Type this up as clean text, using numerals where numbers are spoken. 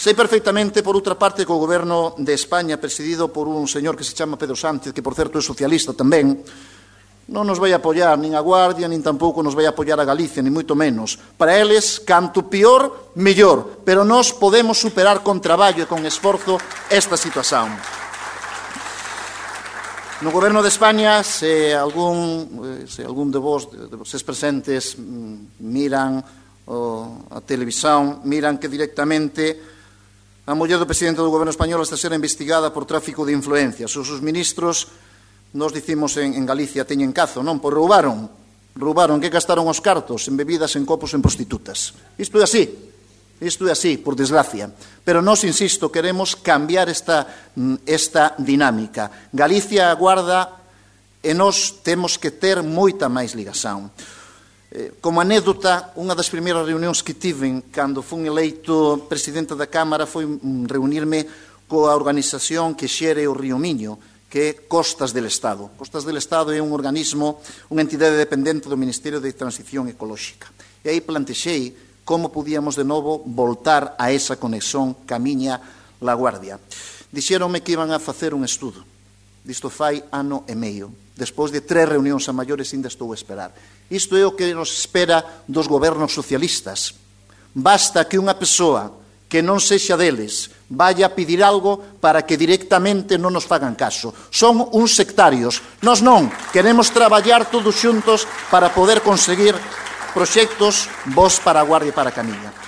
Sei perfectamente, por outra parte, que o goberno de España, presidido por un señor que se chama Pedro Sánchez, que, por certo, é socialista tamén, non nos vai apoiar nin a Guardia, nin tampouco nos vai apoiar a Galicia, nin moito menos. Para eles, canto pior, mellor. Pero nós podemos superar con traballo e con esforzo esta situación. No goberno de España, se algún de vos, de vocês presentes, miran a televisión, miran que directamente a muller do presidente do goberno español está a ser investigada por tráfico de influencias. Os seus ministros, nos dicimos en Galicia, teñen cazo, non? Pois roubaron, que gastaron os cartos en bebidas, en copos, en prostitutas. Isto é así, por desgracia. Pero nós, insisto, queremos cambiar esta dinámica. Galicia aguarda e nós temos que ter moita máis ligación. Como anécdota, unha das primeiras reunións que tiven cando fui eleito presidente da Cámara foi reunirme coa organización que xere o Río Miño, que é Costas del Estado. Costas del Estado é un organismo, unha entidade dependente do Ministerio de Transición Ecolóxica. E aí plantexei como podíamos de novo voltar a esa conexión Camiña-La Guardia. Dixéronme que iban a facer un estudo. Disto fai ano e medio. Despois de 3 reunións a maiores, ainda estou a esperar. Isto é o que nos espera dos gobernos socialistas. Basta que unha persoa que non sexa deles vaya a pedir algo para que directamente non nos fagan caso. Son uns sectarios. Nós non. Queremos traballar todos xuntos para poder conseguir proxectos bons para a Guardia e para a Camiña.